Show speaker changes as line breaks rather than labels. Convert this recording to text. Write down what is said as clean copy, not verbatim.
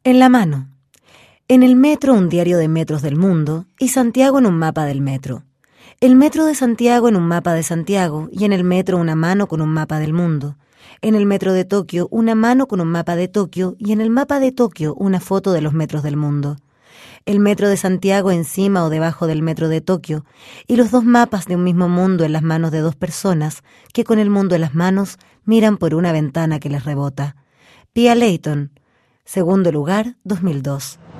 En la mano. En el metro, un diario de metros del mundo, y Santiago en un mapa del metro. El metro de Santiago en un mapa de Santiago, y en el metro una mano con un mapa del mundo. En el metro de Tokio, una mano con un mapa de Tokio, y en el mapa de Tokio una foto de los metros del mundo. El metro de Santiago encima o debajo del metro de Tokio, y los dos mapas de un mismo mundo en las manos de dos personas que con el mundo en las manos miran por una ventana que les rebota. Pia Layton, segundo lugar, 2002.